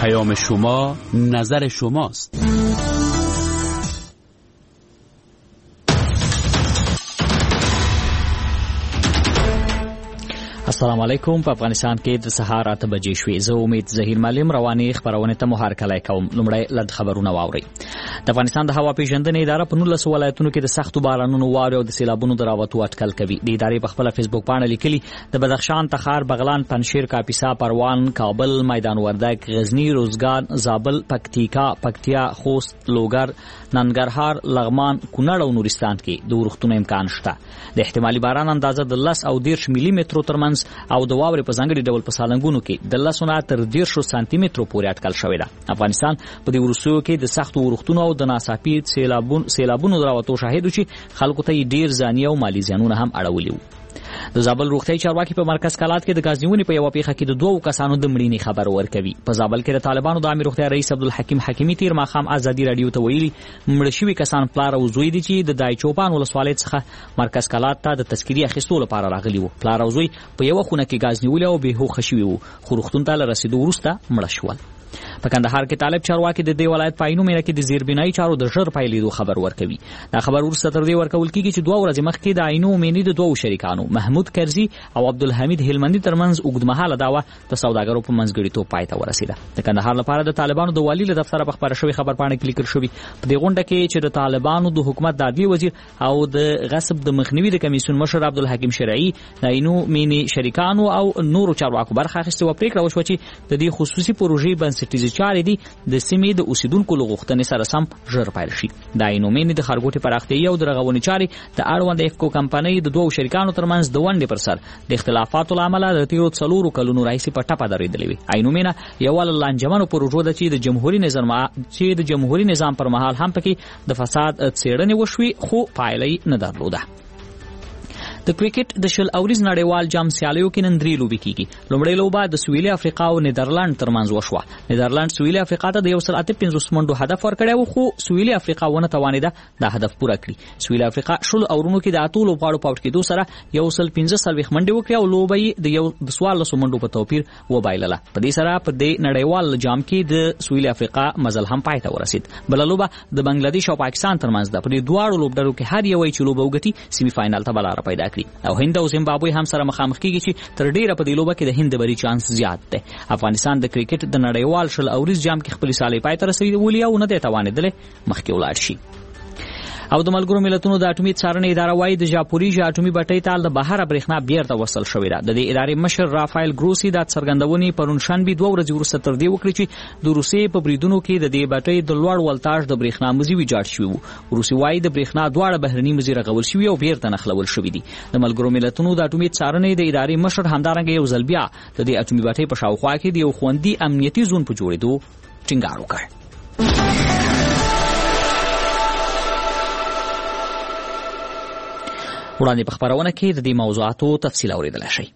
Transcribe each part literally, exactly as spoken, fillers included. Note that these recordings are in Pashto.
پیام شما نظر شماست. السلام علیکم. په افغانستان کې د سهار اته بجې شوې. زه امید ظهیر معلم رواني خبرونه ته مهار کلای کوم. لومړی لږ خبرونه واورئ. د افغانستان د هوا پیژندنې اداره په نولس ولایتونو کې د سختو بارانونو واورې او د سیلابونو د راوتو اټکل کوي. د ادارې په خپل فیسبوک باندې لیکلي د بدخشان، تخار، بغلان، پنجشیر، کاپیسا، پروان، کابل، میدان وردګ، غزنی، روزګان، زابل، پکتیکا، پکتیا، خوست، لوګر، ننګرهار، لغمان، کونړ او نورستان کې د ورښتونو امکان شته. د احتمالي باران اندازه د لس او دیرش ملي مترو ترمنځ او د واورې په ځانګړي ډول په سالنګونو کې د لسو نه تر دیرشو سانتي مترو پورې اټکل شوې ده. افغانستان په دې وروستیو کې د سختو ورښتونو او د ناڅاپي سیلابونو سیلابونو راوتو شاهد شي. خلکو ته ډیر ځاني او مالی زیانونه هم اړولي وو. د زابل روغتي چارواکي په مرکز کلات کې د غازیونی په یو پیښه کې د دوو کسانو د مړینې خبر ورکوي. په زابل کې د طالبانو د امیر روغتي رئیس عبدالحکیم حکیمی تیر ماخام ازادي رادیو ته ویلي مړ شوي کسان پلار او زوی دي چې د دای چوپان ولسوالۍ څخه مرکز کلات ته د تذکری اخیستلو لپاره راغلي وو. پلار او زوی په یو خونه کې غاز نیول او به هوښ شوي وو، خو روغتون ته رسیدو وروسته مړ شول. په کندهار کې طالب چارواکي د دې ولایت په عینو مېره کې د زیربنایي چارو د ژر پیلېدو خبر ورکوي. دا خبر ورسته تر دې ورکول کېږي چې دوه ورځې مخکې د عینو مېنې د دوو شریکانو محمود کرزي او عبدالحمید هلمندي ترمنځ اوږدمهاله دعوه د سوداګرو په منځګړیتوب پای ته ورسېده. د کندهار لپاره د طالبانو د والي له دفتره په خبره شوې خبرپاڼه کې لیکل شوي په دې غونډه کې چې د طالبانو د حکومت د عدلي وزیر او د غصب د مخنیوي د کمیسیون مشر عبدالحکیم شرعي د عینو مېنې شریکانو او نورو چارواکو برخه اخیستې و. پریکړه وشوه چې د دې خصوصي پروژې بنسټیزې چارې دي د سیمې د اوسیدونکو له غوښتنې سره سم ژر پیل شي. د عینو مېنې د ښارګوټي پراختیايي او د رغونې چارې د اړوند افکو کمپنۍ د دوو شریکانو ترمنځ د ونډې پر سر د اختلافاتو له امله د تیرو څلورو کلونو راهیسې په ټپه درېدلې وي. عینو مېنه یوه له لانجمنو پروژو ده چې د جمهوري نظام چې د جمهوري نظام پر مهال هم پکې د فساد څېړنې وشوي، خو پایله یې نه درلوده. د کرکټ د شل اوریز نړیوال جام سیالیو کې نن درې لوبې کیږي. لومړی لوبه د سویلي افریقا او نیدرلند ترمنځ وشوه. نیدرلند سویلي افریقا ته د یو سل اته پنځوس منډو هدف ورکړی و، خو سویلي افریقا ونه توانېده دا هدف پوره کړي. سویلي افریقا شل اورونو کې د اتو لوبغاړو په آوټ کېدو سره یو سل پنځه څلوېښت منډې وکړې او لوبه یې د یو د څوارلسو منډو په توپیر وبایلله. په دې سره په دې نړیوال جام کې د سویلي افریقا مزل هم پای ته ورسید. بله لوبه د بنگلادیش او پاکستان ترمنځ ده. په دې دواړو لوبډلو کې هر یو چې لوبه وګټي سیمي فاینل ته بلاره پیدا کړي او هند او زیمبابوې هم سره مخامخ کیږي چې تر ډیره په دې لوبه کې د هند بری چانس زیات دی. افغانستان د کرکټ د نړیوال شل اوریز جام کې خپل سالي پای ته رسیدلی او نه دی توانېدلی مخکې ولاړ شي. او د ملګرو ملتونو د اټومي څارنې اداره وايي د ژاپوریژیا اټومي بټۍ ته د بهره برېښنا بیرته وصل شوې ده. د دې ادارې مشر رافایل ګروسي دا څرګندونې پرون شنبه دوه ورځې وروسته تر دې وکړې چې د روسیې په بریدونو کې د دې بټۍ د لوړ ولتاژ د برېښنا مزي ویجاړ شوی وو. روسي وايي د برېښنا دواړه بهرني مزي رغول شوي او بیرته نښلول شوي دي. د ملګرو ملتونو د اټومي څارنې د ادارې مشر همدارنګه یو ځل بیا د دې اټومي بټۍ په شاوخوا کې د یو خوندي امنیتي زون په جوړېدو ټینګار وکړ. وړاندې په خبرونه کې د دې موضوعاتو تفصیل اوریدلی شئ.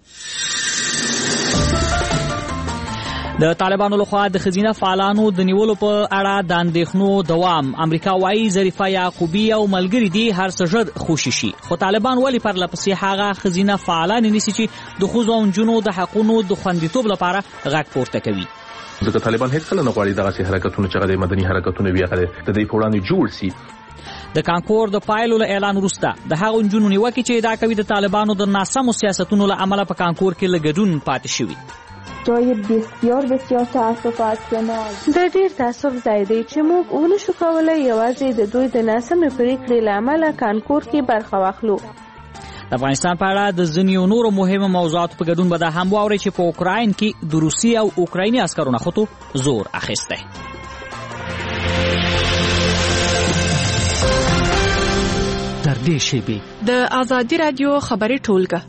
د طالبانو لخوا د ښځینه فعالانو د نیولو په اړه د اندېښنو دوام. امریکا وایي ظریفه یعقوبي او ملګري دي هر څه ژر خوشي شي، خو طالبان ولې پرله پسې هغه ښځینه فعالانې نیسي چې د ښځو او نجونو د حقونو د خوندیتوب لپاره غږ پورته کوي. ځکه طالبان هیڅکله نه غواړي دغسې حرکتونه چې هغه د مدني حرکتونه وي هغه د دوی په وړاندې جوړ سي. د کانکور د پایلو له اعلان وروسته د هغو نجونو نیوکې چې ادعا کوي د طالبانو د ناسمو سیاستونو له امله په کانکور کې له ګډون پاتې شوي. جای بسیار بسیار تاسفاتناک. د ډیر تاسف ځای دی چې موږ ونشو کولی یوازې د دوی د ناسمې پریکړې له امله کانکور کې برخه واخلو. د افغانستان په اړه د ځینو نورو مهمو موضوعاتو په ګډون به دا هم واورئ چې په اوکراین کې د روسي او اوکرایني عسکرو نښتو زور اخیستی. در دې شیبې د آزادي رادیو خبري ټولګه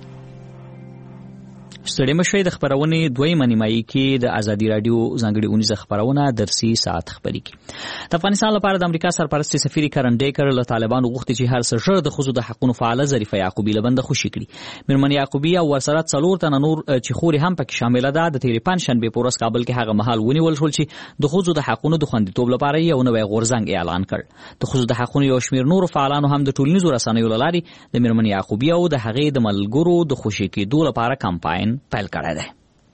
ستړي مشوي د خبرونې دویمه نیمایي کې د آزادي رادیو ځانګړي اونیزه خبرونه درسي ساعت خبري کې. د افغانستان لپاره د امریکا سرپرست سفیر کرن ډیکر له طالبانو غوښتي چې هر څه ژر د ښځو د حقوقو فعاله ظریفه یعقوبي له بنده خوشي کړي. میرمن یعقوبي او ورسره څلور تنه نور چې خوري هم پکې شامل ده د تیرې پنځشنبه په ورځ کابل کې هغه مهال ونیول شول چې د ښځو د حقوقو د خوندیتوب لپاره یو نوی غورځنګ اعلان کړ. د ښځو د حقوقو یو شمېر نور فعالانو هم د ټولنیزو رسنیو له لارې د میرمن یعقوبي او د هغې د ملګرو د خوشي کېدو لپاره کمپاین پیل کړی دی.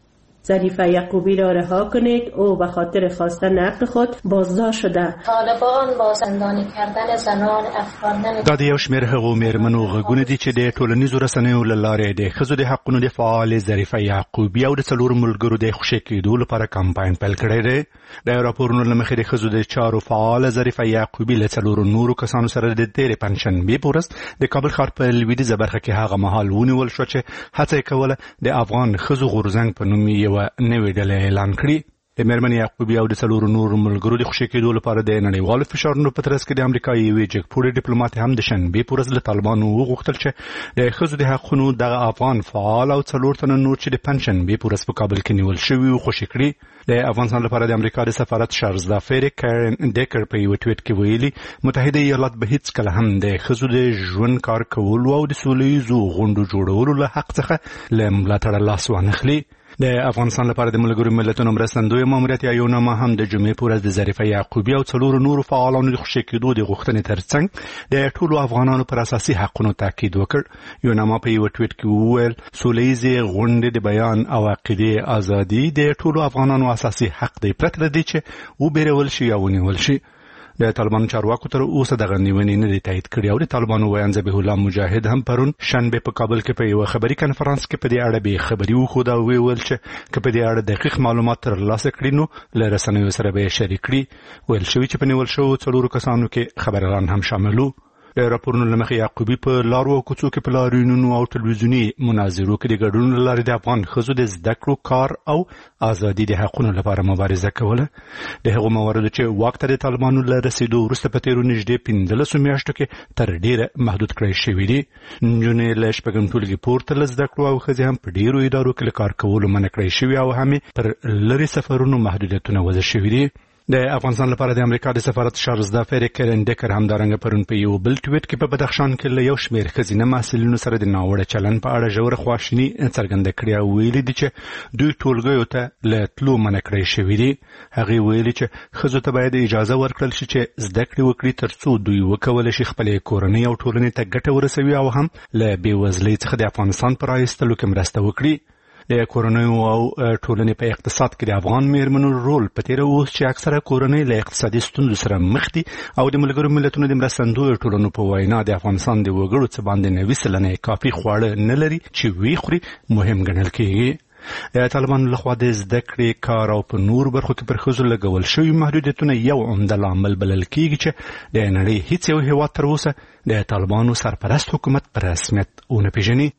ظریفه یعقوبی را رها کنید. او به خاطر خواستن حق خود بازداشت شده. طالبان با زندانی کردن زنان افغان نمی دا د یو شمېر هغو مېرمنو غږونه دي چې د ټولنیزو رسنیو له لارې د ښځو د حقونو د فعال ظریفه یعقوبي او د څلورو ملګرو د خوشي کېدو لپاره کمپاین پیل کړی دی. د راپورونو له مخې د ښځو د چارو فعال ظریفه یعقوبي له څلورو نورو کسانو سره د تېرې پنجشنبې په ورځ د کابل ښار په لویدیځه برخه کې هغه مهال ونیول شو چې هڅه یې کوله د افغان ښځو غورځنګ په نوم یوه نوې ډله اعلان کړي. د مېرمنې یعقوبي او د څلورو نورو ملګرو د خوشي کېدو لپاره د نړیوالو فشارونو په ترڅ کې د امریکا یوې جګپوړې ډیپلومات هم د شنبې په ورځ له طالبانو وغوښتل چې د ښځو د حقونو دغه افغان فعال او څلور تنه نور چې د پنجشنبې په ورځ په کابل کې نیول شوي وو خوشي کړي. د افغانستان لپاره د امریکا د سفارت شارزدا فیری کارن ډیکر په یو ټویټ کې ویلي متحده ایالات به هیڅ کله هم د ښځو د ژوند کار کولو او د سوله ییزو غونډو جوړولو له حق څخه له ملاتړه لاس وانخلي. د افغانستان لپاره د ملګرو ملتونو مرستندوی ماموریت یا یو نامه هم د جمعې په ورځ د ظریفه یعقوبي او څلورو نورو فعالانو د خوشي کېدو د غوښتنې ترڅنګ د ټولو افغانانو پر اساسي حقونو تاکید وکړ. یو نامه په یو ټویټ کې وویل سوله ییزې غونډې د بیان او عقیدې ازادي د ټولو افغانانو اساسي حق دی پرته له دې چې وبېرول شي یا ونیول شي. د طالبانو چارواکو تر اوسه دغه نیونې نه دي تایید کړې او د طالبانو ویاند ذبیح الله مجاهد هم پرون شنبه په کابل کې په یو خبري کنفرانس کې په دې اړه به خبري وخوده او ویل چې که په دې اړه دقیق معلومات ترلاسه کړي نو له رسنیو سره به شریک کړي. ویل شوی چې په نیول شوو څلورو کسانو کې خبريالان هم شامل وو. د راپورونو له مخې یعقوبي په لارو او کوڅو کې په لاریونونو او ټلویزیوني مناظرو کې د ګډون له لارې د افغان ښځو د زده کړو کار او ازادي د حقونو لپاره مبارزه کوله. د هغو مواردو چې واک ته د طالبانو له رسېدو وروسته په تېرو نږدې پنځلسو میاشتو کې تر ډېره محدود کړی شوي دي. نجونې له شپږم ټولګي پورته له زده کړو او ښځې هم په ډېرو ادارو کې له کار کولو منع کړی شوي او هم پر لرې سفرونو محدودیتونه وضع شوي دي. د افغانستان لپاره د امریکا د سفارت شارزدا فیری کارن ډیکر همدارنګه پرون په یو بل ټویټ کې په بدخشان کې له یو شمېر ښځینه محصلینو سره د ناوړه چلن په اړه ژوره خواشیني څرګنده کړې او ویلي دي چې دوی ټولګیو ته له تلو منع کړی شوي دي. هغې ویلي چې ښځو ته باید اجازه ورکړل شي چې زده کړې وکړي تر څو دوی وکولی شي خپلې کورنۍ او ټولنې ته ګټه ورسوي او هم له بېوزلۍ څخه د افغانستان په رایستلو کې مرسته وکړي. د کورنیو او ټولنې په اقتصاد کې د افغان میرمنو رول په تېره اوس چې اکثره کورنۍ له اقتصادي ستونزو سره مخ دي او د ملګرو ملتونو د مرستندویو ټولنو په وینا د افغانستان د وګړو څه باندې نوي سلنه کافي خواړه نه لري چې وی خوري مهم ګڼل کېږي. د طالبانو لخوا د زده کړې کار او په نور برخو کې پر ښځو لګول شوي محدودیتونه یو عمده لامل بلل کېږي چې د نړۍ هیڅ یو هېواد تر اوسه د طالبانو سرپرست حکومت په رسمیت ونه پیژني.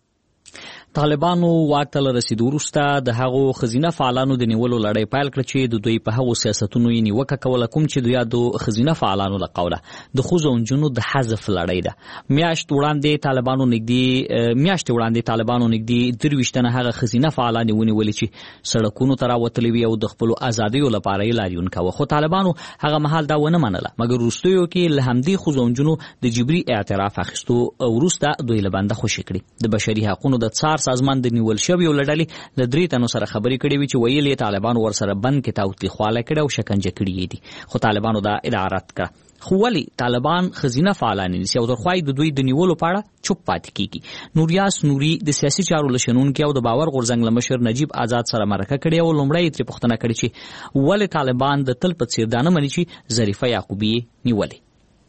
طالبانو واک ته رسیدو وروسته د هغو ښځینه فعالانو د نیولو لړۍ پیل کړه چې د دوی په هغو سیاستونو یې نیوکه کوله کوم چې د یادو ښځینه فعالانو له قوله د ښځو او نجونو د حذف لړۍ ده. میاشت وړاندې طالبانو نږدې میاشتې وړاندې طالبانو نږدې درویشت تنه هغه ښځینه فعالانې ونیولې چې سړکونو ته راوتلې وي او د خپلو ازادیو لپاره یې لاریون کاوه. خو طالبانو هغه مهال دا ونه منله مګر وروستیو کې له همدې ښځو او نجونو د جبري اعتراف اخیستو وروسته دوی له بنده خوشي کړي. د بشري حقونو د څار سازمان د نیول شویو له ډلې له درې تنو سره خبرې کړې وي چې ویل یې طالبانو ورسره بند کې تاوتریخوالی کړی او شکنجه کړي دي. خو طالبانو دا ادعا رد کړه. خو ولې طالبان ښځینه فعالان نیسي او تر خوا د دوی د نیولو په اړه چوپ پاتې کیږي؟ نوریاس نوري د سیاسي چارو له شنونکي او د باور غورځنګ له مشر نجیب آزاد سره مرکه کړې او لومړی یې ترې پوښتنه کړې چې ولې طالبان د تل په څېر دا نه مني چې ظریفه یعقوبي نیولې.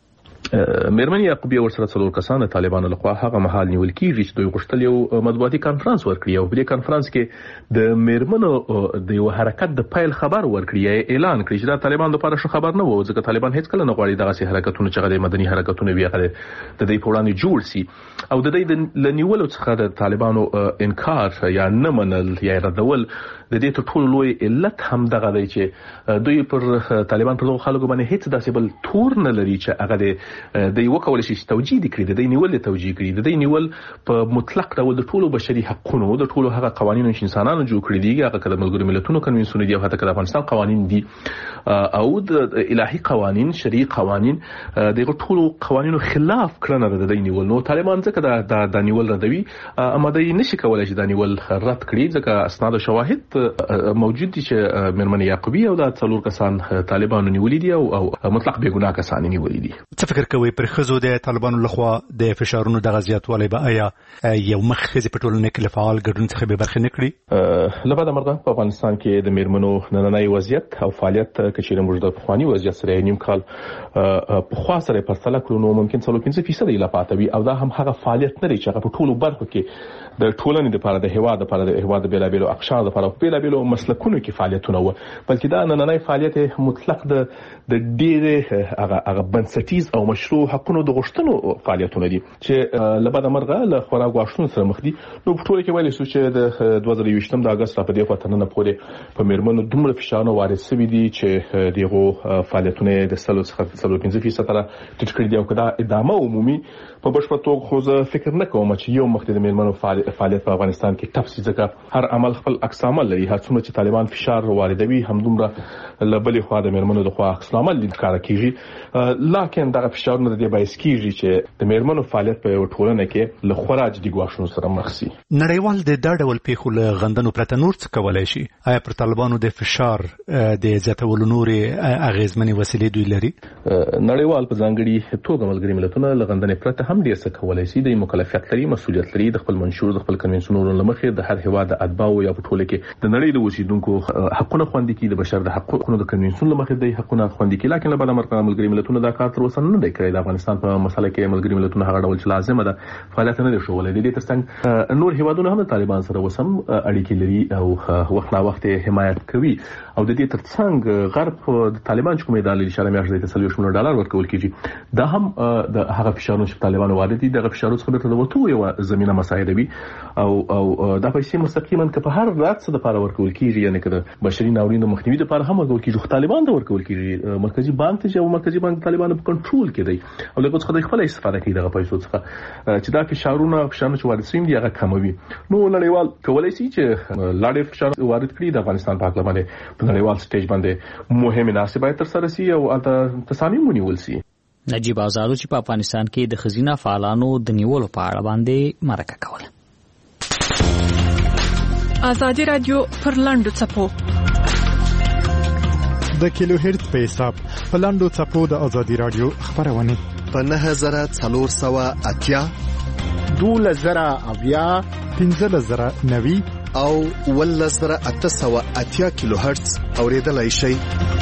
مېرمن یعقوبي ورسره څلور کسان طالبانو لخوا هغه مهال نیول کیږي چې دوی غوښتل یو مطبوعاتي کانفرنس ورکړي او په دې کانفرنس کې د مېرمنو د یو حرکت د پیل خبر ورکړي یا اعلان کړي چې دا طالبان لپاره ښه خبر نه و ځکه طالبان هیڅ کله نه غواړي دغه حرکتونه چې د مدني حرکتونه وي هغه د دې په وړاندې جوړ سي او د دې د نیولو څخه د طالبانو انکار یا نه منل یا ردول د دې ته ټول لوی علت هم دغه دی چې دوی پر طالبان پر خلکو باندې هیڅ داسې بل تور نه لري چې هغه د یو کول شي توجیه کړي د نیول توجیه کړي د دې نیول په مطلق ډول د ټولو بشري حقوقو د ټولو هغه قوانینو چې انسانانو جوړ کړي دي هغه کله ملګرو ملتونو کنوینسیون دي او حتی د افغانستان قوانین دي او د الهي قوانین شرعي قوانین دغه ټولو قوانینو خلاف کړنه د دې نیول نو طالبان ځکه د د نیول ردوي اماده نشي کولای چې د نیول رد کړي ځکه اسناد او شواهد موجود دي چې میرمن یعقوبی او د څلور کسان طالبانو نیولې دي او مطلق بې ګناه کسان نیولې دي. څه فکر کوي پر خزو د طالبانو لخوا د فشارونو د غزياتوالي به آیا یو مخخزي په ټولنه کې لفعال ګډون څخه به برخه نکړي؟ لبعد مرغه په افغانستان کې د میرمنو نننۍ وضعیت او فعالیت کچېره موږ د پخوانی وضعیت سره نیم کال په خوا سره پرتله کړو نو ممکن څلور پنځه فیصد لا پاتوي او دا هم هغه فعالیت نه لري چې هغه په ټولو برخو کې د ټولنې لپاره د هوا لپاره د هوا د بیلابیلو اقشار لپاره په بیلابیلو مسلکونو کې فعالیتونه و بلکې دا نننۍ فعالیت مطلق د د ډېر هغه هغه بنسټیز او مشروع حقوقو د غوښتنو فعالیتونه دي چې لبعد مرغه له خورا غواړښتونو سره مخ دي. نو په ټول کې ویل شو چې د دوه زره یوولسم د اگست په دې وختونو پورې په میرمنو دومره فشارونه وارد شوي دي چې دغه فعالیتونه د سلو څخه څلور پنځه فیصد تر ټیټ کړي دي او کدا ادامه عمومي په بشپړ توګه خو زه فکر نه کوم چې یو مخکې د میرمنو فعالیت په افغانستان کې تفصیل ځکه هر عمل خپل عکس عمل لري. هر څومره چې طالبان فشار واردوي همدومره لبلې خوا د میرمنو د خوا عکس عمل ښکار کیږي لکه دغه فشارونه د بایس کیږي چې د میرمنو فعالیت په ټولنه کې له خراج دی غواښونو سره مخ شي. نړیوال د دا ډول پیښو له غندنو پرته نور څه کولای شي؟ آیا پر طالبانو د فشار د زیاتولو نورې اغیزمنې وسیلې دوی لري؟ نړیوال په ځانګړي توګه ملګري ملتونه له غندنې پرته هم ډیر څه کولای شي. د مکلفیت لري، مسؤلیت لري د خپل منشور د خپل کنوینسیونونو لمخې د هر هیواد د اتباعو یا په ټوله کې د نړۍ د اوسیدونکو حقوقونه خوندي کړي، د بشر د حقوقو د کنوینسیون لمخې د حقوقونه خوندي کړي. لکه له بل مرکه ملګري ملتونه دا کار تر اوسه نه دی کړی. د افغانستان په مسله کې ملګري ملتونه هغه ډول چې لازمه ده فعالیت نه دي شولای. د دې ترڅنګ نور هیوادونه هم د طالبان سره وسم اړیکې لري او وخت نا وخت حمایت کوي او د دې ترڅنګ غرب د طالبان چې کومې د اشاره میاشتې ته سلوي شمول ډالر ورکول کیږي. دا هم د هغه فشارونو چې طالبان وارد دي دغه فشارونو څخه د وته یو زمينه مساعده وي او او دا پیسې مستقیما که په هر رات څه د لپاره ورکول کیږي یعنی که د بشري ناورینو مخنیوي لپاره هم ورکول کیږي. طالبان ته ورکول کیږي مرکزی بانک ته چې مرکزی بانک طالبانو په کنټرول کې دی او لکه څنګه خپل استفاده کوي دغه پیسو څخه چې دا فشارونه فشارونه چې وارد شوي دي هغه کموي. نو نړیوال کولای شي چې لاړې فشار وارد کړي د افغانستان په اړه باندې په نړیوال سټیج باندې مهمه مناسبه تر سره شي او تصامیم ونیول شي. نجیب آزادو چې په افغانستان کې د خزینه فعالانو د نیولو په اړه باندې مرکه کوله. آزادي رادیو پر لاندو چپو د کیلو هرت په حساب په لاندو چپو د آزادي رادیو خبرونه په نه هزار څلور سوه اتیا دوله زره اویا پنځه زره نوي او ول زره اته سوه اتیا کیلو هرتز اوریدلای شي.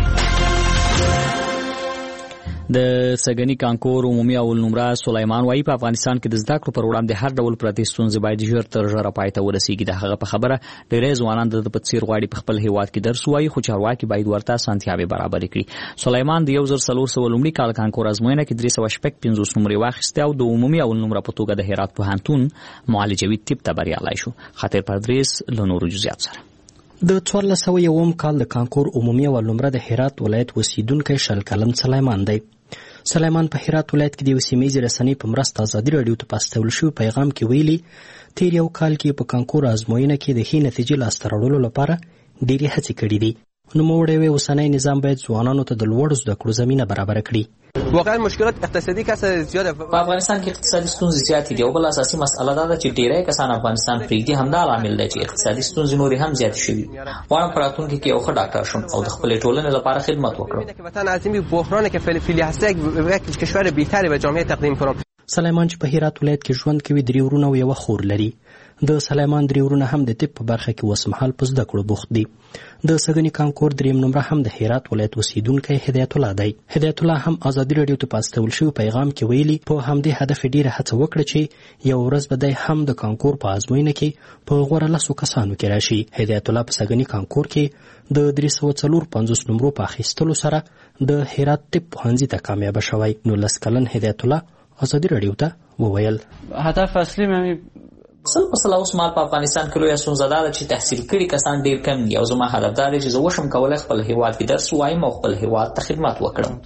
د سګنی کانکور عمومي اول نمره سلیمان وایي په افغانستان کې د زده کړو پر وړاندې هر ډول پرتې ستونزې باید ژر تر ژره پای ته ورسیږي. د هغه په خبره ډېری ځوانان د په څیر غواړي په خپل هیواد کې درس ووایي خو چارواکي باید ورته اسانتیاوې برابرې کړي. سلیمان د یو زر څلور سوه لومړي کال کانکور ازموینه کې درې سوه شپږ پنځوس نمرې واخیستې او د عمومي اول نمره په توګه د هرات پوهنتون معالجوي طب ته بریالی شو. خاطر پردریس له نورو جزئیات سره د څوارلس سوه یوم کال د کانکور عمومي اول نمره د هرات ولایت اوسیدونکی شل کلن سلیمان دی. سلیمان په هرات ولایت کې د یو سیمهیزې رسنۍ په مرسته ازادي راډیو ته په استول شوي پیغام کې ویلي تیر یو کال کې په کانکور ازموینه کې د ښې نتیجې لاسته راوړلو لپاره ډېرې هڅې کړې دي. نوموړی وایي اوسنی نظام باید ځوانانو ته د لوړو زده کړو زمینه برابره کړي. واقعا مشکلات اقتصادي کسه زیاده په افغانستان کې اقتصادي ستونزې زیاتې دي او بل اساسي مسله دا ده چې ډېری کسان افغانستان پرېږدي. همدا عامل دی چې اقتصادي ستونزې نورې هم زیاتې شوي. غواړم په راتلونکي کې یو ښه ډاکټر شم او د خپلې ټولنې لپاره خدمت وکړم. وطن عظیمی بحرانی که فعلی هست یک کشور بهتری به جامعه تقدیم کنم. سلیمان چې په هرات ولایت کې ژوند کوي درې ورونه او یوه خور لري. د سلیمان درې ورونه هم د طب په برخه کې اوسمهال په زده کړو بوخت دي. د سګنی کانکور دریم نمره هم د هرات ولایت اوسیدونکی هدایت الله دی. هدایت الله هم ازادي راډیو ته په استول شوي پیغام کې ویلي په همدې هدف ډېره هڅه وکړه چې یو ورځ به دی هم د کانکور په ازموینه کې په غوره لسو کسانو کې راشي. هدایت الله په سګنی کانکور کې د درې سوه څلور پنځوس نمرو په اخیستلو سره د هرات طب پوهنځي ته کامیابه شوی. نو لس کلن هدایت الله ازادي راډیو ته وویل هدف اصلي مې سل په سل اوس مال په افغانستان کې لویه ستونزه دا ده چې تحصیل کړي کسان ډېر کم دي او زما هدف دا دی چې زه وشم کولی خپل هیواد کې درس ووایم او خپل هیواد ته خدمت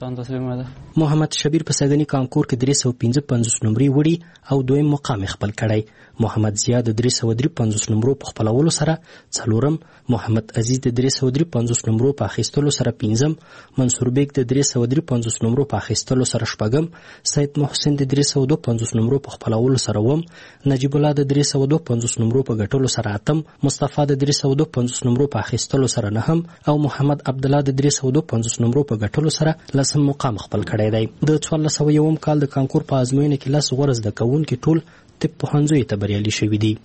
وکړم. محمد شبیر په سګنی کانکور کې درې سوه پنځه پنځوس نمرې وړي او دویم مقام خپل کړی. محمد زیاد د درې سوه درې پنځوس نمرو په خپلولو سره څلورم، محمد عزیز د درې سوه درې پنځوس نمرو په اخیستلو سره پنځم، منصور بیگ د درې سوه درې پنځوس نمرو په اخیستلو سره شپږم، سید محسن د درې سوه دوه پنځوس نمرو په خپلولو سره اووم، نجیب الله د درې سوه دوه پنځوس نمرو په ګټلو سره اتم، مصطفی د درې سوه دوه پنځوس نمرو په اخیستلو سره نهم او محمد عبدالله د درې سوه دوه پنځوس نمرو په ګټلو سره لسم مقام خپل کړی دی. د څوارلس سوه یوم کال د کانکور په ازموینه کې لس غوره زده کوونکي ټول طب پوهنځیو ته بریالي شوي دي.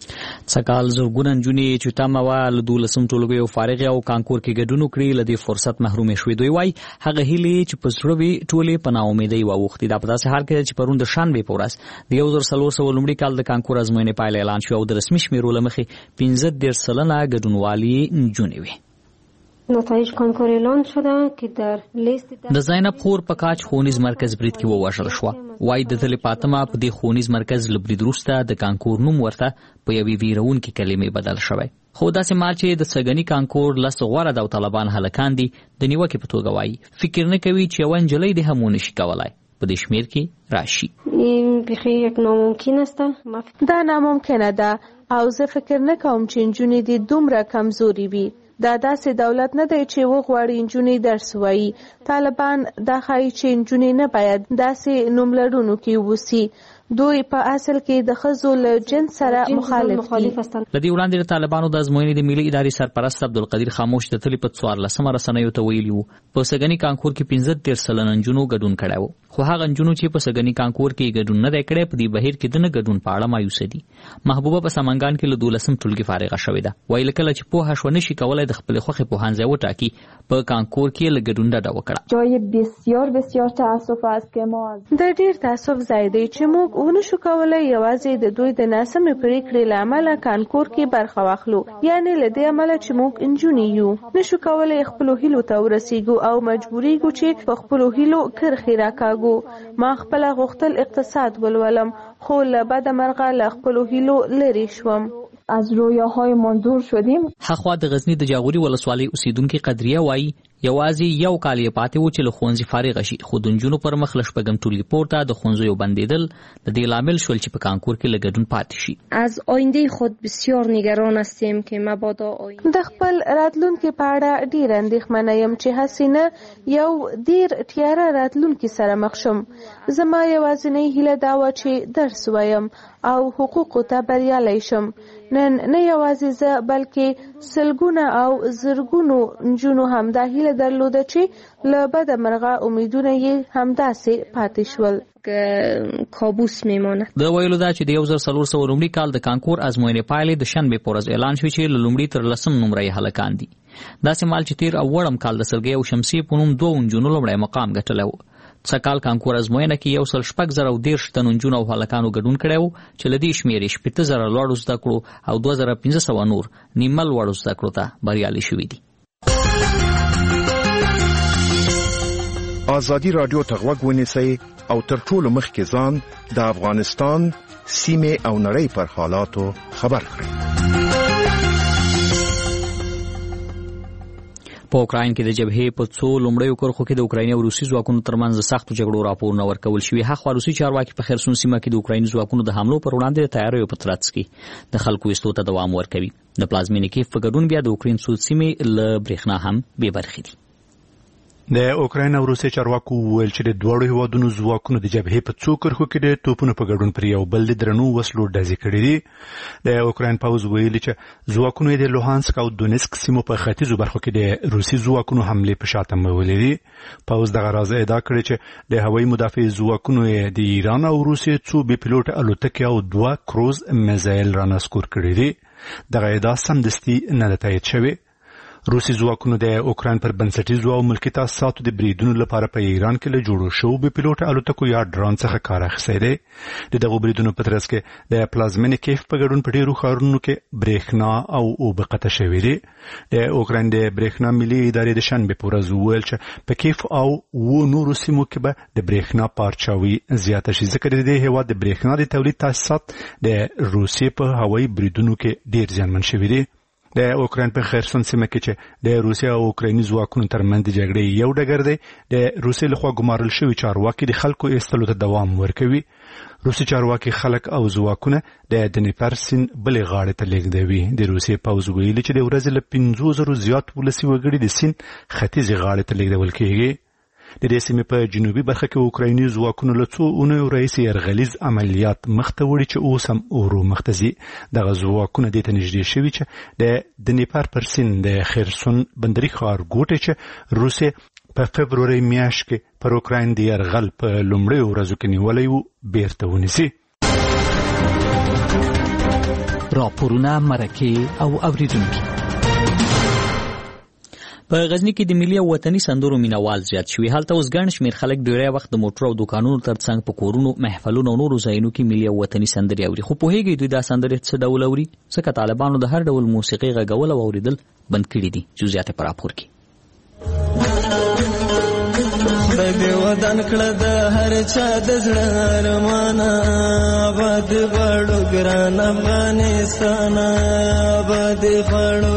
څکال زرګونه نجونې چې تمه وه له دولسم ټولګیو فارغې او کانکور کې ګډون وکړي له دې فرصت محرومې شوې. دوی وایي هغه هیلې چې په زړه وي ټولې په ناامیدۍ واوښتې. دا په داسې حال کې چې پرون د شنبې په ورځ د یو زر څلور سوه لومړي کال د کانکور ازموینې پایله اعلان شوې او د رسمي شمیرو له مخې پنځه دېرش سلنه ګډونوالې نجونې وې. نتایج کانکور اعلان شده که در لیست د زینب خور په کاج ښوونیز مرکز برید کې ووژل شوه. وایي د تلې فاطمه په دې ښوونیز مرکز له برید وروسته د کانکور نوم ورته په یوې ویرونکې کلمې بدل شوی. خو داسې مال چې د سږني کانکور لس غوره داوطلبان هلکان دي د نیوکې په توګه وایي فکر نه کوي چې یوه نجلۍ دې هم ونه شي کولی په دې شمېر کې راشي. بیخي یک ناممکن است. دا ناممکنه ده او زه فکر نه کوم چې نجونې دې دومره کمزوري وي. دا داسې دولت نه دی چې وغواړي نجونې درس وایي. طالبان دا ښایي چې نجونې نه باید داسې نوم لرونکي اوسي. دوی په اصل کې د ښځو له جنس سره مخالف دي. له دې وړاندې د طالبانو د ازموینې د ملي ادارې سرپرست عبدالقدیر خاموش د تلې په څوارلسمه رسنیو ته ویلي وو په سږني کانکور کې پنځه دېرش سلنه نجونو ګډون کړی و. خو هغه نجونو چې په سږني کانکور کې ګډون نه دی کړی په دې بهیر کې د نه ګډون په اړه مایوسه دي. محبوبه په سمنګان کې له دولسم ټولګي فارغه شوې ده. وایي له کله چې پوهه شوه نشي کولی د خپلې خوښې پوهنځی وټاکي په کانکور کې له ګډون ډډه وکړه. جای بسیار بسیار تاسف است که ما د ډېر تاسف ځای دی چې موږ ونه شو کولی یوازې د دوی د ناسمې پرېکړې له امله کانکور کې برخه واخلو. یعنې له دې امله چې موږ نجونې یو نشو کولی خپلو هیلو ته ورسیږو او مجبوریږو چې په خپلو هیلو کرښې راکاږو. ما خپله غوښتل اقتصاد ولولم خو له بده مرغه له خپلو هیلو لرې شوم. از رویاهایمان دور شدیم. هخوا د غزنی د جاغوري ولسوالۍ اوسیدونکي قدریه وایي یوازې یو کال یې پاتې و چې له ښوونځي فارغه شي خو د نجونو پر مخ له شپږم ټولګي پورته د ښوونځیو بندېدل د دې لامل شول چې په کانکور کې له ګډون پاتې شي. از آینده خود بسیار نگران هستیم که مبادا آینده د خپل راتلونکي په اړه ډېر اندېښمنه یم چې هسې نه یو ډېر تیاره راتلونکي سره مخ شم. زما یوازینۍ هیله دا وه چې درس وایم او حقوقو ته بریالی شم. نن نه یوازې زه بلکې سلګونه او زرګونو نجونو هم دا هیله درلوده چې له بده مرغه امیدونه یې همداسې پاتې شول. کابوس میمانه. د ویلو دا چې د یو زر څلور سوه لومړي کال د کانکور ازموینې پایلې د شنبې په ورځ اعلان شوې چې له لومړي تر لسم نمره یې هلکان دي. داسې مال چې تیر او وړم کال د سلګۍ او شمسي په نوم دوو نجونو لومړی مقام ګټلی و. څکال کانکور ازموینه کې یو سل شپږ زره او دېرش تنو نجونو او هلکانو ګډون کړی و چې له دې شمېرې شپېته زره لوړو زده کړو او دوه زره پنځه سوه نور نیمه لوړو زده کړو ته بریالي شوي دي. ازادي راډیو ته غوږ ونیسئ او تر ټولو مخکې ځان د افغانستان سیمې او نړۍ پر حالاتو خبر کړئ. په اوکراین کې د جبهې په څو لومړیو کرښو کې د اوکرایني او روسي ځواکونو ترمنځ د سختو جګړو راپورونه ورکول شوي. هخوا روسي چارواکي په خرسون سیمه کې د اوکرایني ځواکونو د حملو پر وړاندې د تیاریو په ترڅ کې د خلکو ایستو ته دوام ورکوي. د پلازمینې کیف په ګډون بیا د اوکراین څو سیمې له برېښنا هم بې برخې دي. د اوکراین او روسیې چارواکو وویل چې د دواړو هیوادونو ځواکونو د جبهې په څو کرښو کې د توپونو په ګډون پر یو بل د درنو وسلو ډزې کړې دي. د اوکراین پوځ ویلي چې ځواکونو د لوهانسک او دونیسک سیمو په ختیځو برخو کې د روسي ځواکونو حملې په شا تمبولې دي. پوځ دغه راز ادعا کړې چې د هوایي مدافع ځواکونو د ایران او روسیې څو بې پیلوټه الوتکې او دوه کروز میزایل رانسکور کړي دي. دغه ادعا سمدستي نه ده تایید شوې. روسي ځواکونو د اوکراین پر بنسټیزو او ملکي تاسیساتو د بریدونو لپاره په ایران کې له جوړو شوو بې پیلوټه الوتکو یا ډرون څخه کار اخیستی دی. د دغو بریدونو په ترڅ کې د پلازمینې کیف په ګډون په ډېرو ښارونو کې برېښنا او اوبه قطع شوي دي. د اوکراین د برېښنا ملي ادارې د شنبې په ورځ وویل چې په کیف او اوو نورو سیمو کې به د برېښنا پارچاوي زیاته شي ځکه د دې هېواد د برېښنا د تولید تاسیسات د روسیې په هوایي بریدونو کې ډېر زیانمن شوي دي. د اوکراین په خرسون سیمه کې چې د روسیې او اوکرایني ځواکونو ترمنځ د جګړې یو ډګر دی، د روسیې لخوا ګمارل شوي چارواکي د خلکو ایستلو ته دوام ورکوي. روسي چارواکي خلک او ځواکونه د دنیپر سیند بلې غاړې ته لیږدوي. د روسیې پوځ ویلي چې د ورځې له پنځو زرو زیات ولسي وګړي د سیند ختیځې غاړې ته لیږدول کېږي. د دې سیمې په جنوبي برخه کې اوکرایني ځواکونو له څو اونیو راهیسې یرغلیز عملیات مخته وړي چې اوس هم ورو مخته ځي. دغه ځواکونه دې ته نږدې شوي چې د دنیپر پر سیند د خرسون بندري ښارګوټی چې روسیې په فبروري میاشت کې پر اوکراین د یرغل په لومړیو ورځو کې نیولی و بیرته ونیسي. راپورونه، مرکې او اوریدونکي. په غزنی کې د ملي او وطني سندرو مینوال زیات شوي. هلته اوس ګڼ شمېر خلک ډېری وخت د موټرو او دوکانونو ترڅنګ په کورونو، محفلونو او نورو ځایونو کې ملي او وطني سندرې اوري. خو پوهېږئ دوی دا سندرې څه ډول اوري؟ ځکه طالبانو د هر ډول موسیقي غږول او اورېدل بند کړي دي. جزئیات په راپور کې. خدای دې ودان کړه د هر چا د زړه ارمانه، آباد غواړو ګران افغانستان، آباد غواړو.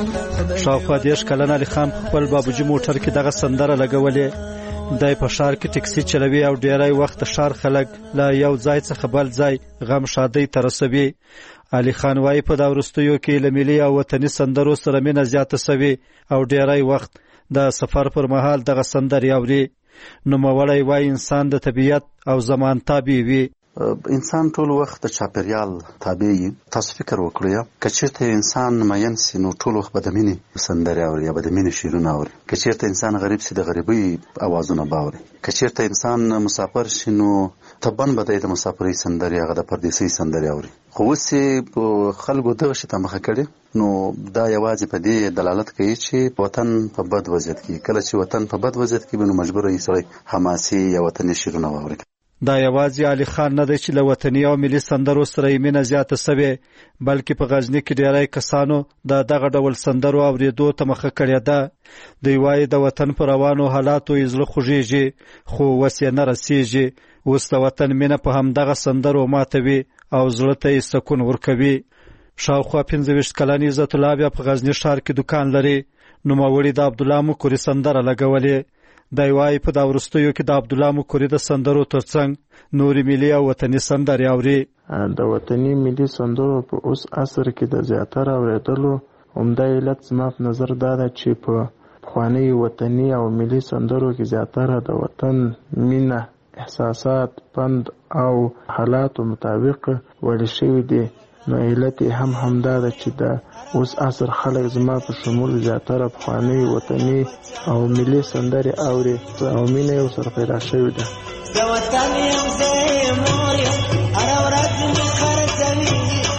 شاوخوا دېرش کلن علي خان په خپل بابوجي موټر کې دغه سندره لګولې. دی په ښار کې ټکسي چلوي او ډېری وخت د ښار خلک له یو ځای څخه بل ځای غم شادۍ ته رسوي. علي خان وایي په دا وروستیو کې له ملي او وطني سندرو سره مینه زیاته سوي او ډېری وخت د سفر پر مهال دغه سندرې اوري. نوموړی وایي انسان د طبیعت او زمان تابع وي. انسان ټول وخت د چاپیریال تابع وي. تاسو فکر وکړئ که چېرته انسان مین سي نو ټول وخت به د مینې سندرې اوري یا به د مینې شعرونه اوري. که چېرته انسان غریب سي د غریبۍ اوازونه به اوري. که چېرته انسان مسافر شي نو طبعا به دی د مسافرۍ سندرې هغه د پردیسۍ سندرې اوري. خو اوس یې خلکو دغه شي ته مخه کړې نو دا یوازې په دې دلالت کوي چې وطن په بد وضعیت کې. کله چې وطن په بد وضعیت کې وي نو مجبور یې سړی حماسي یا وطني شعرونه واوري. دا یوازې علي خان نه دی چې له وطني او ملي سندرو سره یې مینه زیاته سوې، بلکې په غزني کې ډېری کسانو د دغه ډول سندرو اورېدو ته مخه کړې ده. دوی وایي د وطن په روانو حالاتو یې زړه خوږېږي خو وس یې نه رسېږي. اوس د وطن مینه په همدغه سندرو ماتوي او زړه ته یې سکون ورکوي. شاوخوا پنځه ویشت کلن عزت الله بیا په غزني ښار کې دوکان لري. نوموړي د عبدالله مکوري سندره لګولې. دی وایي په دا وروستیو کې د عبدالله مکوري د سندرو ترڅنګ نورې ملي او وطني سندرې اوري. د وطني ملي سندرو په اوس عصر کې د زیاتره اورېدلو عمده علت زما په نظر دا ده چې په پخواني وطني او ملي سندرو کې زیاتره د وطن مینه، احساسات، پند او حالاتو مطابق وړي شوي دي. نو علت یې هم همدا ده چې د اوس عصر خلک زما په شمول زیاتره پخواني وطني او ملي سندرې اوري او مینه یې ورسره پیدا شوې ده. د وطن یم زه یې مور یم هره ورځ مې خرڅوي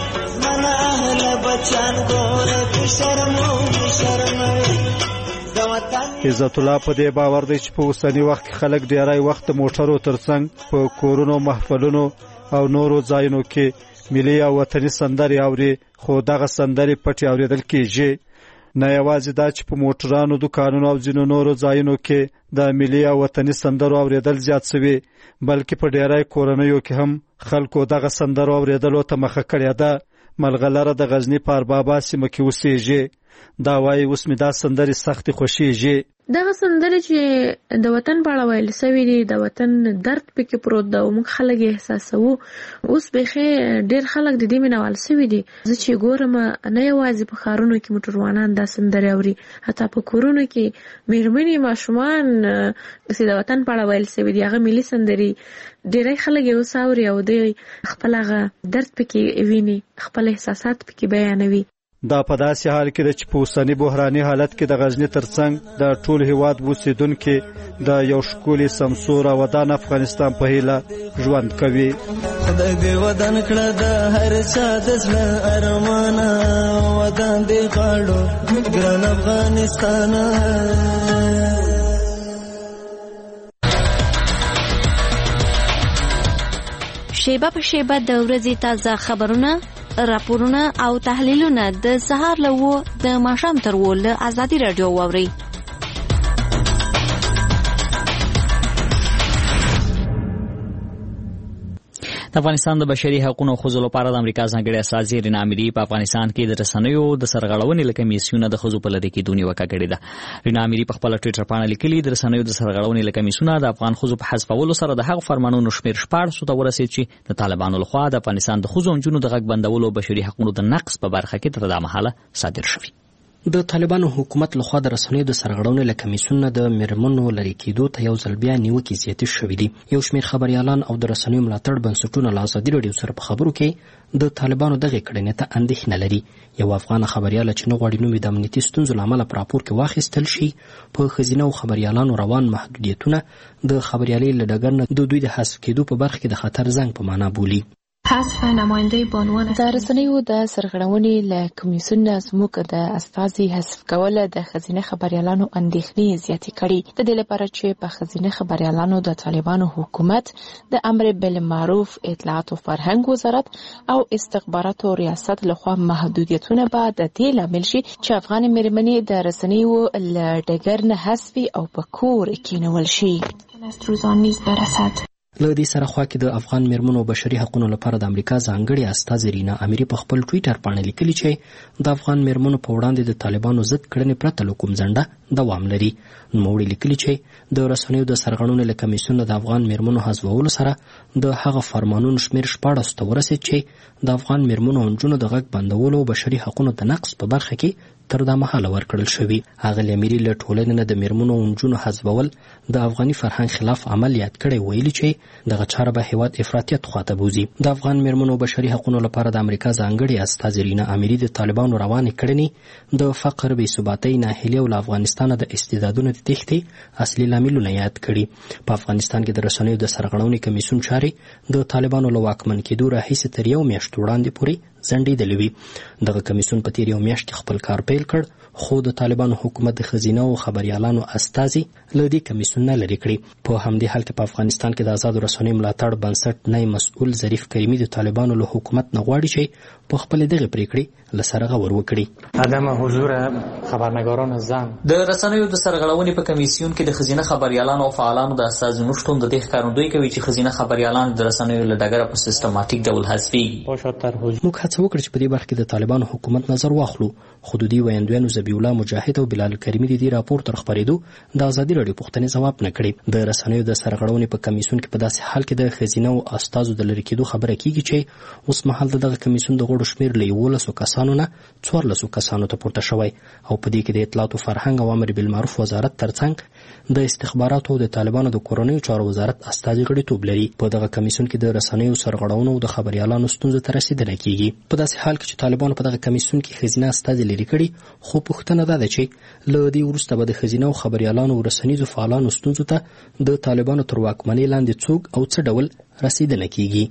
زما اهله بچیان ګوره که شرموم شرموي. عزت الله په دې باور دی چې په اوسني وخت کې خلک ډېری وخت د موټرو ترڅنګ په کورونو، محفلونو او نورو ځایونو کې ملي او وطني سندرې اوري، خو دغه سندرې پټې اورېدل کېږي. نه یوازې دا چې په موټرانو، دوکانونو او ځینو نورو ځایونو کې د ملي او وطني سندرو اورېدل زیات سوي، بلکې په ډېری کورنیو کې هم خلکو دغه سندرو اورېدلو ته مخه کړې ده. ملغلره د غزني په اربابا سیمه کې اوسېږي. دا وایي اوس مې دا سندرې سختې خوښېږي. دغه سندرې چې د وطن په اړه ویل سوي دي، د وطن درد پکې پروت ده او موږ خلک یې احساسوو. اوس بیخي ډېر خلک د دې مینوال سوي دي. زه چې ګورم نه یوازې په ښارونو کې موټروانان دا سندرې اوري، حتی په کورونو کې مېرمنې، ماشومان چې د وطن په اړه ویل سوي دي هغه ملي سندرې ډېری خلک یې اوس اوري او دوی خپل هغه درد پکې ویني، خپل احساسات پکې بیانوي. دا په داسې حال کې ده چې په اوسني بحراني حالت کې د غزني ترڅنګ د ټول هیواد اوسېدونکي د یو ښکلي، سمسور او ودان افغانستان په هیله ژوند کوي. خدای دې ودان کړه د هر چا د زړه ارمانه، ودان دې غواړو ګران افغانستان. شیبه په شیبه د ورځې تازه خبرونه، راپورونه او تحلیلونه د سهار له وو د ماښام تر وو له ازادي راډیو واورئ. د افغانستان د بشري حقوقو خو ځلو لپاره د امریکا ځانګړي استازي رینا اميري په افغانستان کې د رسنیو د سرغړونې لکه میسونه د خزو په لری کې دونی وکړه کړې ده. رینا اميري په خپل ټوئیټر باندې لیکلي د رسنیو د سرغړونې لکه میسونه د افغان خزو په حذفولو سره د هغو فرمانونو شمیر شپږ سو ته ورسېد چې د طالبانو لخوا د افغانستان د خزو جنونو د غږ بندولو بشري حقوقو د نقص په برخه کې تر دا مهاله صادر شوی. د طالبانو حکومت لخوا د رسنیو د سرغړونې له کمیسیون نه د میرمنو لرې کېدو ته یو ځل بیا نیوکې زیاتې شوي دي. یو شمېر خبریالان او د رسنیو ملاتړ بنسټونه له ازادي راډیو سره په خبرو کې د طالبانو دغې کړنې ته اندېښنه لري. یو افغان خبریاله چې نه غواړي نوم یې د امنیتي ستونزو له امله په راپور کې واخیستل شي، په ښځینه او خبریالانو روان محدودیتونه د خبریالۍ له ډګر نه د دوی د حذف کېدو په برخه کې د خطر زنګ په معنا بولي. حذف نماینده بانوان د رسنیو د سرغړونې له کمیسیون نه زموږ د استازي حذف کول د ښځینه خبریالانو اندېښنې زیاتې کړي. د دې لپاره چې په ښځینه خبریالانو د طالبانو حکومت د امر بالمعروف، اطلاعات او فرهنګ وزارت او استخباراتو ریاست لخوا محدودیتونه به د دې لامل شي چې افغان میرمنې د رسنیو له ډګر نه حذف او په کور کېنول شي. له دې سره خوا کې د افغان میرمنو او بشري حقوقو لپاره د امریکا ځانګړې استازې رینا اميري په خپل ټویټر باندې لیکلي چې د افغان میرمنو په وړاندې د طالبانو ضد کړنې پرته له کوم ځنډه دوام لري. نوموړي لیکلي چې د رسنیو د سرغړونې له کمیسیون د افغان میرمنو حذفولو سره د هغه فرمانونو شمېر شپاړسو ته ورسېد چې د افغان میرمنو او نجونو د غږ بندولو او بشري حقوقو د نقض په برخه کې تر دا مهاله ورکړل شوي. اغلې اميري له ټولنې نه د میرمنو او نجونو حذفول د افغاني فرهنګ خلاف عمل یاد کړی، ویلي چې دغه چاره به هیواد افراطیت خواته بوزي. د افغان میرمنو بشري حقوقو لپاره د امریکا ځانګړې استازې رینا اميري د طالبانو روانې کړنې د فقر، بې ثباتۍ، ناهیلۍ او له افغانستانه د استعدادونو د تښتې اصلي لاملونه یاد کړي. په افغانستان کې د رسنیو د سرغړونې کمیسیون چارې د طالبانو له واکمن کېدو راهیسې تر یو میاشت وړاندې پورې ځنډېدلې وي. دغه کمیسیون په تیر یو میاشت کې خپل کار پیل کړ، خو د طالبانو حکومت د ښځینه او خبریالانو استازي له دې کمیسیون نه لرې کړي. په همدې حال کې په افغانستان کې د آزادو رسنیو ملاتړ بنسټ نایب مسؤل ظریف کریمي د طالبانو له حکومت نه غواړي چې په خپلې دغې پرېکړې له سره غور وکړي. عدم حضور خبرنګاران زن د رسنیو د سرغړونې په کمیسیون کې د ښځینه خبریالانو او فعالانو د استازو شتون د دې ښکارندوی کوي چې ښځینه خبریالان د رسنیو له ډګره په سیستماتیک ډول حذفېږي. موږ هڅه وکړه چې په دې برخه کې د طالبانو حکومت نظر واخلو. خودودي ویاندویانو ذبیح الله مجاهد او بلال کریمي د دې راپور تر خپرېدو د ازادي راډیو پوښتنې ځواب نه کړي. د رسنیو د سرغړونې په کمیسیون کې په داسې حال کې د ښځینه او استازو د لرې کېدو خبره کیږي چې اوس مهال د دغه کمیسیون د غړو شمېر له یولسو کسانو نه څوارلسو کسانو ته پورته شوی او په دې کې د اطلاعات او فرهنګ او امر بالمعروف وزارت ترڅنګ د استخباراتو او د طالبانو د کورنیو چارو وزارت استازي غړیتوب لري. په دغه کمیسیون کې د رسنیو سرغړونو او د خبریالانو ستونزو ته رسیدنه کیږي. په داسې حال کې چې طالبانو په دغه کمیسیون کې ښځینه استازي لرې کړي، خو پوښتنه دا ده چې له دې وروسته به د ښځینه او خبریالانو او رسنیزو فعالانو ستونزو ته د طالبانو تر واکمنۍ لاندې څوک او څه ډول رسیدنه کیږي.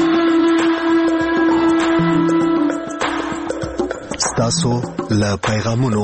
ستاسو له پیغامونو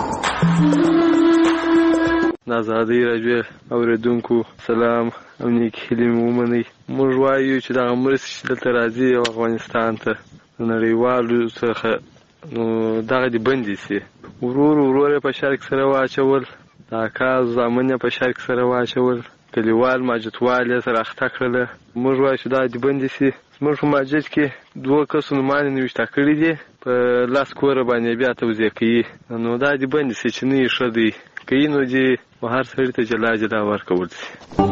د ازادۍ راډیو اورېدونکو سلام او نیکې هیلې مو ومنئ. موږ وایو چې دغه مرستې چې دلته راځي او افغانستان ته د نړیوالو څخه نو دغه دې بندې سي. ورور ورور یې په شرک سره واچول، د اکا زامن یې په شرک سره واچول، کلیوال ماجتوال یې سره اخته کړله. موږ وایو چې دغه دې بندې سي. زموږ په ماجت کې دوه کسو نومانې نوشته کړي دي، په لاس کوره باندې بیا توزیع کوي. نو دا دې بندې سي چې نه یې ښه دی، کوي نو دې هر سړي ته جلا جلا ورکول سي.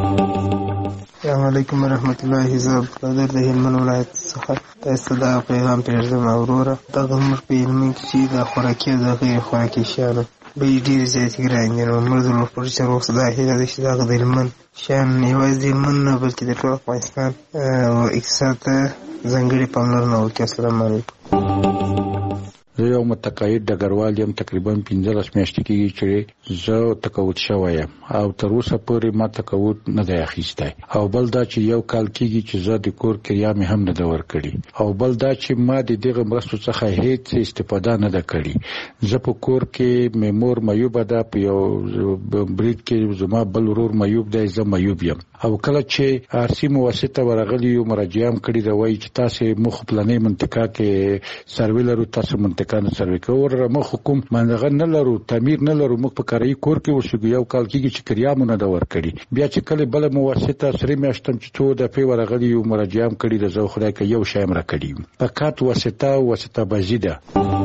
السلام علیکم ورحمت الله. زه عبدالقادر د هلمند ولایت څخه تاسو ته دا پیغام پرېږدم. وروره دغه زموږ په هلمند کې چې د خوراکي او د غیر خوراکي شیانو بیې ډېرې زیاتې ګرانې دي. نو موږ د لوړپوړي چارواکو دا هیله ده چې دغه د هلمند شیان یوازې د هلمند نه بلکې د ټول افغانستان او اقتصاد ته ځانګړې پاملرنه وکړي. السلام علیکم. زه یو متقاعد ډګروال یم، تقریبا پنځلس میاشتې کېږي چې زه تقاعد شوی یم او تر اوسه پورې ما تقاعد نه دی اخیستی. او بل دا چې یو کال کېږي چې زه د کور کریا مې هم نه ده ورکړې. او بل دا چې ما د دغه مرستو څخه هیڅ استفاده نه ده کړې. زه په کور کې مې مور میوبه ده، په یو برید کې زما بل ورور میوب دی، زه میوب یم. او کله چې ارسي مواسطه ورغلي یو مراجعه هم کړې ده، وایي چې تاسې مخ پلانې منطقه کې سروې لرو، تاسو منطقه نه سروې کوو. ورره مخ کوم منطقه نه لرو، تعمیر نه لرو، موږ په کرايي کور کې اوسېږو. یو کال کېږي چې کریا مو نه ده ورکړې. بیا چې کله بله مواسطه سرې میاشت هم چې څو دفعې ورغلي یو مراجعه هم کړې ده، زه خدای که یو شی هم راکړي. فقط واسطه واسطه بازي ده.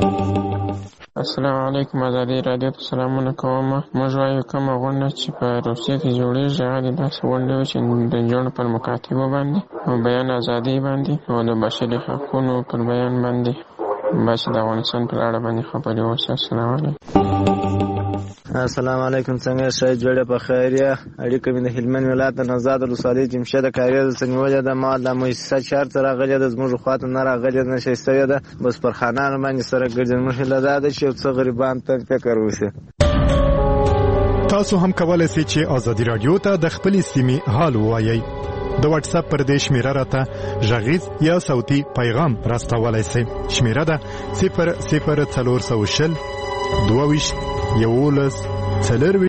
السلام علیکم. ازادي راډیو ته سلامونه کوم. موږ وایو کومه غونډه چې په روسیه کې جوړېږي هغه د داسې غونډې وي چې د نجونو پر مکاتبو باندې او بیان ازادۍ باندې او د بشري حقونو پر بیان باندې بس د افغانستان پر اړه باندې خبرې وشي. السلام علیکم. السلام علیکم څنګه شای جوړه په خیر یا اړیکه مې د هلمند ولایت د نزاد ولسوالۍ جمشید کاریز سنیولې د ما د مؤسسه چار تر غلې د زموږ خواته نه راغلې نه شي ده بس پر خانان باندې سره ګرځن مشله ده چې څو غریبان ته فکر وسی. تاسو هم کولای شئ چې ازادي رادیو ته د خپلې سیمې حال ووایئ. د واتس اپ پر دې شمیره راته غږیز یا صوتي پیغام راستولای شئ. شمیره ده صفر صفر څلور سوه شل دوه ویشت یولس څلور